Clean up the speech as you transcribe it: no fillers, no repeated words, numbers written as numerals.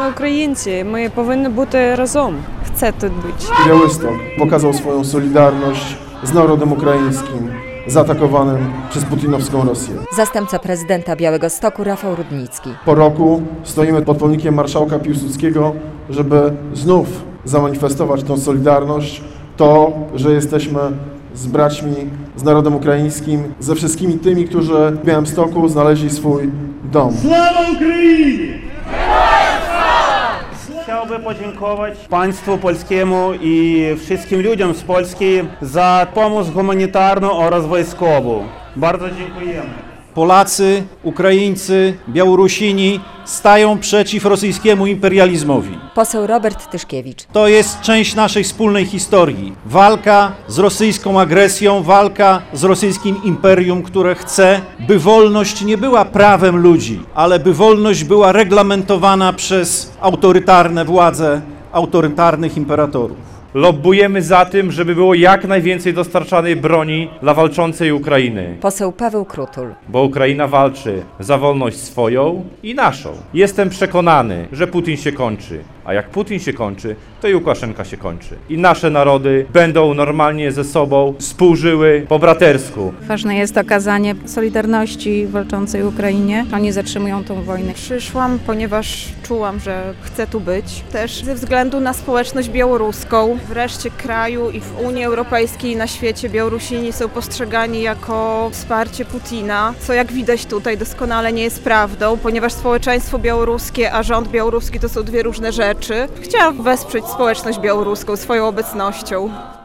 Ми українці, ми повинні бути разом. Chcę тут być. Białystok pokazał swoją solidarność z narodem ukraińskim zaatakowanym przez putinowską Rosję. Zastępca prezydenta Białegostoku Rafał Rudnicki. Po roku stoimy pod pomnikiem marszałka Piłsudskiego, żeby znów zamanifestować tę solidarność, to, że jesteśmy z braćmi, z narodem ukraińskim, ze wszystkimi tymi, którzy w Białymstoku znaleźli swój dom. Слава Україні! Chciałbym podziękować państwu polskiemu i wszystkim ludziom z Polski za pomoc humanitarną oraz wojskową. Bardzo dziękujemy. Polacy, Ukraińcy, Białorusini stają przeciw rosyjskiemu imperializmowi. Poseł Robert Tyszkiewicz. To jest część naszej wspólnej historii. Walka z rosyjską agresją, walka z rosyjskim imperium, które chce, by wolność nie była prawem ludzi, ale by wolność była reglamentowana przez autorytarne władze, autorytarnych imperatorów. Lobbujemy za tym, żeby było jak najwięcej dostarczanej broni dla walczącej Ukrainy. Poseł Paweł Krutul. Bo Ukraina walczy za wolność swoją i naszą. Jestem przekonany, że Putin się kończy. A jak Putin się kończy, to i Łukaszenka się kończy. I nasze narody będą normalnie ze sobą współżyły po bratersku. Ważne jest okazanie solidarności walczącej Ukrainie. Oni zatrzymują tą wojnę. Przyszłam, ponieważ czułam, że chcę tu być. Też ze względu na społeczność białoruską. Wreszcie kraju i w Unii Europejskiej i na świecie Białorusini są postrzegani jako wsparcie Putina, co jak widać tutaj doskonale nie jest prawdą, ponieważ społeczeństwo białoruskie, a rząd białoruski to są dwie różne rzeczy. Chciałam wesprzeć społeczność białoruską swoją obecnością.